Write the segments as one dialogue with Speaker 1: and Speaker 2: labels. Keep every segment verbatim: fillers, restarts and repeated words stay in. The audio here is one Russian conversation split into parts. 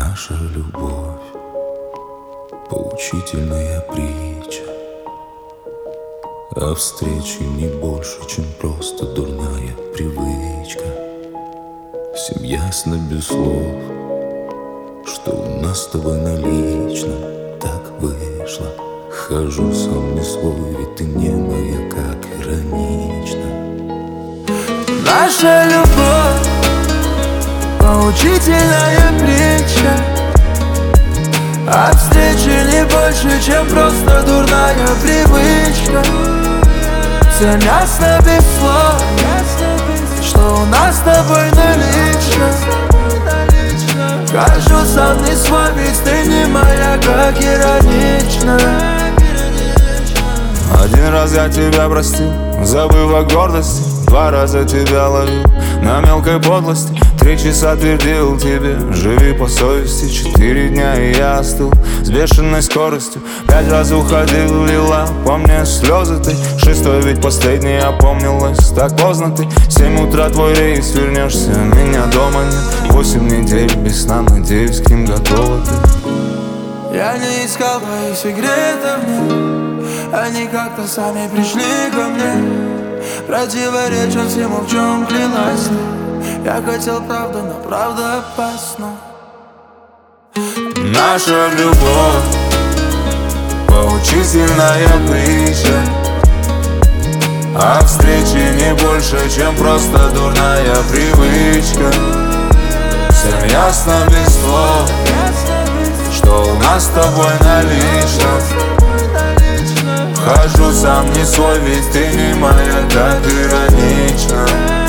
Speaker 1: Наша любовь — поучительная притча о встрече не больше, чем просто дурная привычка. Всем ясно без слов, что у нас с тобой налично так вышло. Хожу сам не свой, ведь ты не моя, как иронично.
Speaker 2: Наша любовь — поучительная притча о встрече не больше, чем просто дурная привычка. Всем ясно без слов, что у нас с тобой налично. Хожу сам не свой, ведь ты не моя, как иронично.
Speaker 3: Один раз я тебя простил, забыв о гордости. Два раза тебя ловил на мелкой подлости. Три часа твердил тебе, живи по совести. Четыре дня и я остыл с бешеной скоростью. Пять раз уходил, лила по мне слезы ты. Шестой ведь последний опомнилась, так поздно ты. Семь утра твой рейс, вернешься, меня дома нет. Восемь недель без сна, надеюсь, к ним готова ты.
Speaker 2: Я не искал твоих секретов, нет. Они как-то сами пришли ко мне. Противоречат всему, в чем клялась ты. Я хотел правду, но правда опасна.
Speaker 3: Наша любовь — поучительная притча о встрече не больше, чем просто дурная привычка. Всем ясно без слов, что у нас с тобой налично. Хожу сам не свой, ведь ты не моя, так иронично.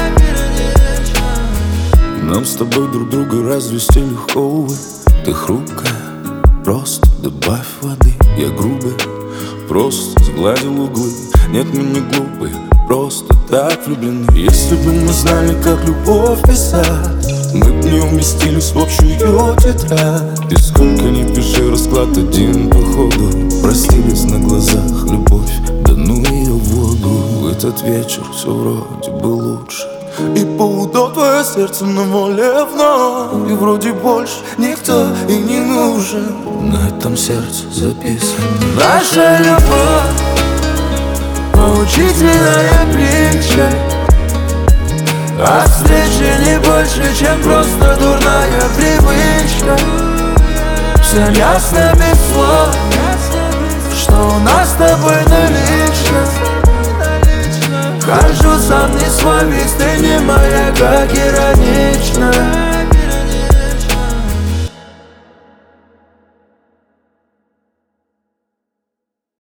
Speaker 1: Нам с тобой друг друга развести легко, увы. Ты хрупкая, просто добавь воды. Я грубый, просто сгладил углы. Нет, мы не глупые, просто так влюблены. Если бы мы знали, как любовь писать, мы б не уместились в общую тетрадь. И сколько ни пиши, расклад один походу. Простились на глазах, любовь, да ну ее в воду. В этот вечер все вроде бы лучше.
Speaker 2: И по УДО твое сердце на воле вновь. И вроде больше никто и не нужен.
Speaker 1: На этом сердце записано.
Speaker 2: Наша любовь — поучительная притча о встрече не больше, чем просто дурная привычка. Всем ясно без слов, что у нас с тобой налично. Хожу сам не свой, ведь ты не моя, как иронично.